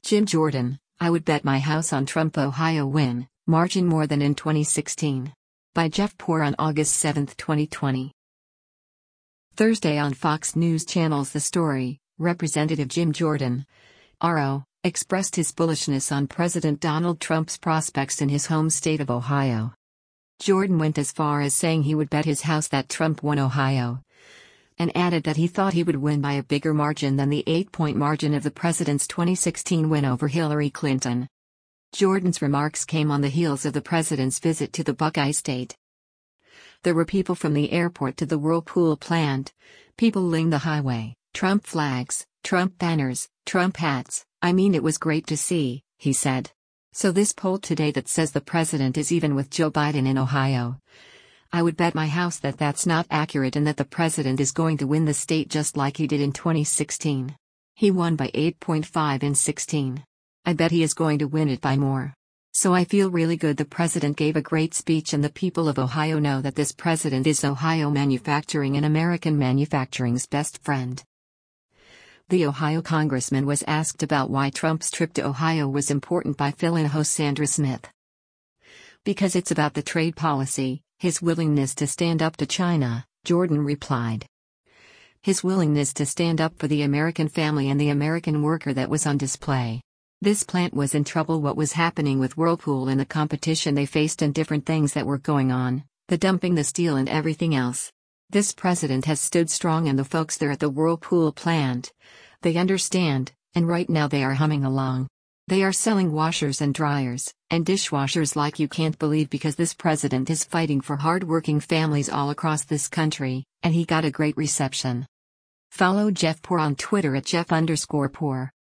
Jim Jordan, I would bet my house on Trump Ohio win, margin more than in 2016. By Jeff Poor on August 7, 2020. Thursday on Fox News Channel's The Story, Representative Jim Jordan, RO, expressed his bullishness on President Donald Trump's prospects in his home state of Ohio. Jordan went as far as saying he would bet his house that Trump won Ohio, and added that he thought he would win by a bigger margin than the 8-point margin of the president's 2016 win over Hillary Clinton. Jordan's remarks came on the heels of the president's visit to the Buckeye State. There were people from the airport to the Whirlpool plant, people laying the highway, Trump flags, Trump banners, Trump hats. I mean, it was great to see, he said. So this poll today that says the president is even with Joe Biden in Ohio, I would bet my house that that's not accurate and that the president is going to win the state just like he did in 2016. He won by 8.5 in 16. I bet he is going to win it by more. So I feel really good. The president gave a great speech and the people of Ohio know that this president is Ohio manufacturing and American manufacturing's best friend. The Ohio congressman was asked about why Trump's trip to Ohio was important by fill-in host Sandra Smith. Because it's about the trade policy, his willingness to stand up to China, Jordan replied. His willingness to stand up for the American family and the American worker that was on display. This plant was in trouble. What was happening with Whirlpool and the competition they faced and different things that were going on, the dumping the steel and everything else. This president has stood strong and the folks there at the Whirlpool plant, they understand, and right now they are humming along. They are selling washers and dryers, and dishwashers like you can't believe because this president is fighting for hard-working families all across this country, and he got a great reception. Follow Jeff Poor on Twitter at Jeff_Poor.